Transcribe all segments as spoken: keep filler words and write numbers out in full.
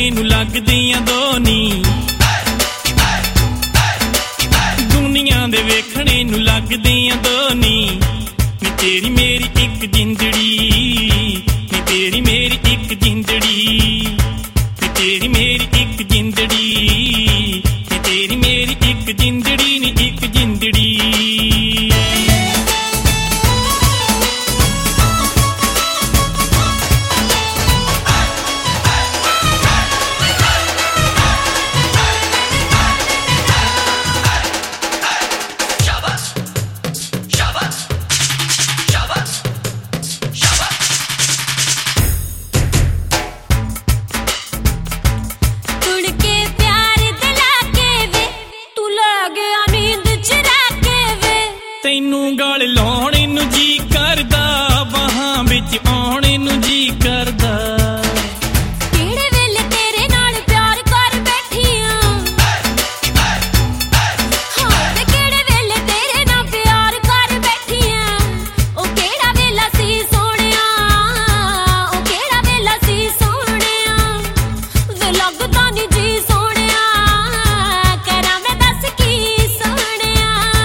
ਨੂੰ ਲੱਗਦੀਆਂ ਦੋ ਨੀ ਦੁਨੀਆ ਦੇ ਵੇਖਣੇ ਨੂੰ ਲੱਗਦੀਆਂ ਦੋ ਨੀ ਨੀ ਤੇਰੀ ਮੇਰੀ ਇੱਕ ਜਿੰਦੜੀ ਨੀ ਤੇਰੀ ਮੇਰੀ ਇੱਕ ਜਿੰਦੜੀ ਨੀ ਤੇਰੀ ਮੇਰੀ ਇੱਕ ਜਿੰਦੜੀ ਨੀ ਤੇਰੀ ਮੇਰੀ ਇੱਕ ਜਿੰਦੜੀ ਨੀ ਇੱਕ ਜਿੰਦੜੀ ਤੈਨੂੰ ਗਲ ਲਾਉਣੇ ਨੂੰ ਜੀ ਕਰਦਾ ਬਾਹਾਂ ਵਿੱਚ ਆਉਣੇ ਨੂੰ ਜੀ ਕਰਦਾ ਕਿਹੜੇ ਵੇਲੇ ਤੇਰੇ ਨਾਲ ਪਿਆਰ ਕਰ ਬੈਠੀ ਆਂ ਹਾਂ ਤੇ ਕਿਹੜੇ ਵੇਲੇ ਤੇਰੇ ਨਾਲ ਪਿਆਰ ਕਰ ਬੈਠੀ ਆਂ ਉਹ ਕਿਹੜਾ ਵੇਲਾ ਸੀ ਸੋਹਣਿਆ ਉਹ ਕਿਹੜਾ ਵੇਲਾ ਸੀ ਸੋਹਣਿਆ ਵੇ ਲੱਗਦਾ ਨੀ ਜੀ ਸੋਹਣਿਆ ਕਰਾਂ ਮੈਂ ਦੱਸ ਕੀ ਸੋਹਣਿਆ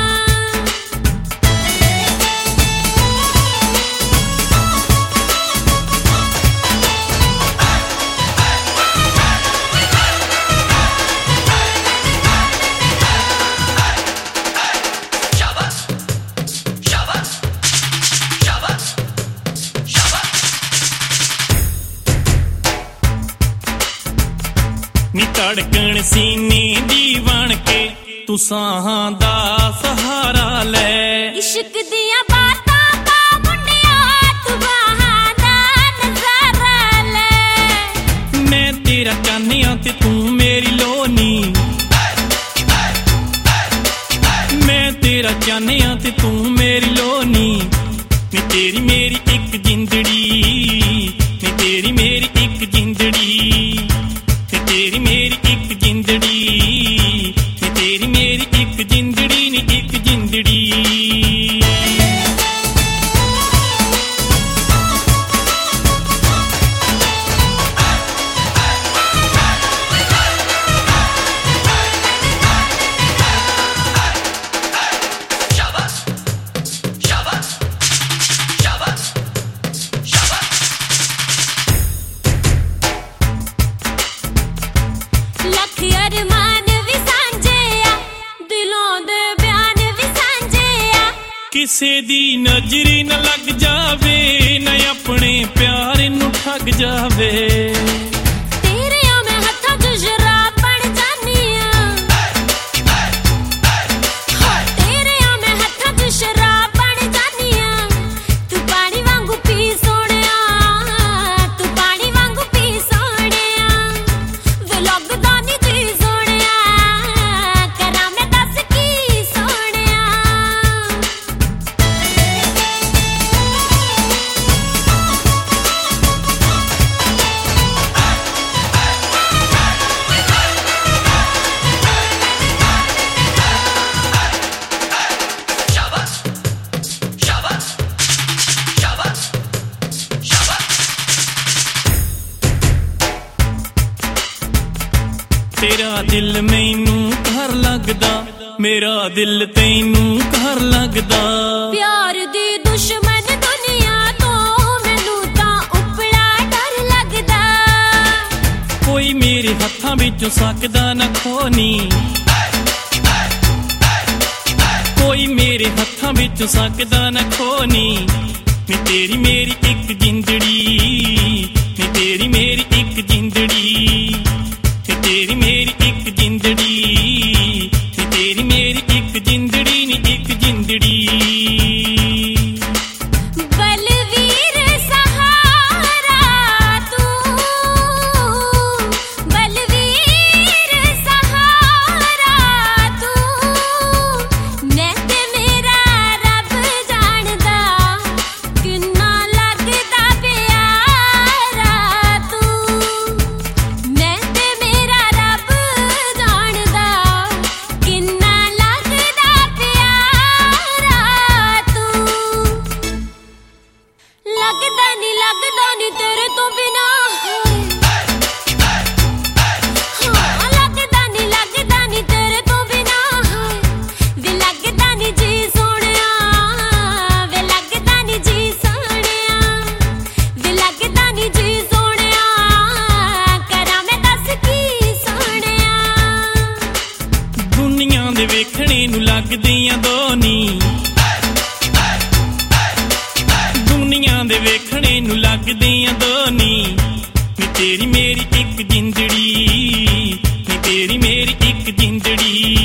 ਨੀ ਧੜਕਣ ਸੀਨੇ ਦੀ ਬਣ ਕੇ ਤੂੰ ਸਾਹਾਂ ਦਾ ਸਹਾਰਾ ਲੈ ਇਸ਼ਕ ਦੀਆਂ ਬਾਤਾਂ ਪਾ ਮੁੰਡਿਆ ਤੂੰ ਬਾਹਾਂ ਦਾ ਨਜ਼ਾਰਾ ਲੈ ਮੈਂ ਤੇਰਾ ਚਾਨਿਆਂ ਤੇ ਤੂੰ ਮੇਰੀ ਲੋਨੀ ਮੈਂ ਤੇਰਾ ਚਾਨਿਆਂ ਤੇ ਤੂੰ ਮੇਰੀ ਲੋਨੀ ਨੀ ਤੇਰੀ ਮੇਰੀ ਇੱਕ ਜਿੰਦੜੀ ਨੀ ਤੇਰੀ ਮੇਰੀ ਇੱਕ ਜਿੰਦੜੀ ਨੀ ਤੇਰੀ ਮੇਰੀ ਇੱਕ ਜਿੰਦੜੀ ਨੀ ਤੇਰੀ ਮੇਰੀ ਇੱਕ ਜਿੰਦੜੀ ਨੀ ਇੱਕ ਜਿੰਦੜੀ ਲੱਖ ਅਰਮਾਨ ਵੀ ਸਾਂਝੇ ਆ ਦਿਲੋਂ ਦੇ ਬਿਆਨ ਵੀ ਸਾਂਝੇ ਆ ਕਿਸੇ ਦੀ ਨਜ਼ਰੀ ਨਾ ਲੱਗ ਜਾਵੇ ਨਾ ਆਪਣੇ ਪਿਆਰ ਨੂੰ ਠੱਗ ਜਾਵੇ ਤੇਰਿਆਂ ਮੈਂ ਹੱਥਾਂ 'ਚ ਸ਼ਰਾਬ ਬਣ ਜਾਨੀ ਆ ਹਾਂ ਤੇਰਿਆਂ ਮੈਂ ਹੱਥਾਂ 'ਚ ਸ਼ਰਾਬ ਬਣ ਜਾਨੀ ਆ ਤੂੰ ਪਾਣੀ ਵਾਂਗੂ ਪੀ ਸੋਹਣਿਆ ਤੂੰ ਪਾਣੀ ਵਾਂਗੂ ਪੀ ਸੋਹਣਿਆ ਵੇ ਲੱਗਦਾ ਨੀ ਜੀ ਸੋਹਣਿਆ ਕਰਾਂ ਮੈਂ ਦੱਸ ਕੀ ਸੋਹਣਿਆ ਤੇਰਾ ਦਿਲ ਮੈਨੂੰ ਘਰ ਲੱਗਦਾ ਮੇਰਾ ਦਿਲ ਤੈਨੂੰ ਘਰ ਲੱਗਦਾ ਪਿਆਰ ਦੀ ਦੁਸ਼ਮਣ ਦੁਨੀਆ ਤੋਂ ਮੈਨੂੰ ਤਾਂ ਉਪੜਾ ਡਰ ਲੱਗਦਾ ਕੋਈ ਮੇਰੇ ਹੱਥਾਂ ਵਿੱਚੋਂ ਸਕਦਾ ਨਾ ਖੋਨੀ ਕੋਈ ਮੇਰੇ ਹੱਥਾਂ ਵਿੱਚੋਂ ਸਕਦਾ ਨਾ ਖੋਨੀ ਨੀ ਤੇਰੀ ਮੇਰੀ ਇੱਕ ਜਿੰਦੜੀ ਨੀ ਤੇਰੀ ਮੇਰੀ ਇੱਕ ਜਿੰਦੜੀ ਨੀ ਤੇਰੀ ਮੇਰੀ ਇੱਕ ਜਿੰਦੜੀ ਨੀ ਤੇਰੀ ਮੇਰੀ ਇੱਕ ਜਿੰਦੜੀ ਨੀ ਇੱਕ ਜਿੰਦੜੀ ਬਲਵੀਰ ਸਹਾਰਾ ਤੂੰ ਬਲਵੀਰ ਸਹਾਰਾ ਤੂੰ ਮੈਂ ਤੇ ਮੇਰਾ ਰੱਬ ਜਾਣਦਾ ਕਿੰਨਾ ਲੱਗਦਾ ਪਿਆਰਾ ਤੂੰ ਮੈਂ ਤੇ ਮੇਰਾ ਰੱਬ ਜਾਣਦਾ ਕਿੰਨਾ ਲੱਗਦਾ ਪਿਆਰਾ ਤੂੰ ਲੱਗਦਾ ਨੀ ਲੱਗਦਾ ਨੀ ਤੇਰੇ ਤੋਂ ਬਿਨਾ ਦੇ ਵੇਖਣੇ ਨੂੰ ਲੱਗਦੀਆਂ ਦੋ ਨੀ ਦੁਨੀਆ ਦੇ ਵੇਖਣੇ ਨੂੰ ਲੱਗਦੀਆਂ ਦੋ ਨੀ ਨੀ ਤੇਰੀ ਮੇਰੀ ਇੱਕ ਜਿੰਦੜੀ ਨੀ ਤੇਰੀ ਮੇਰੀ ਇੱਕ ਜਿੰਦੜੀ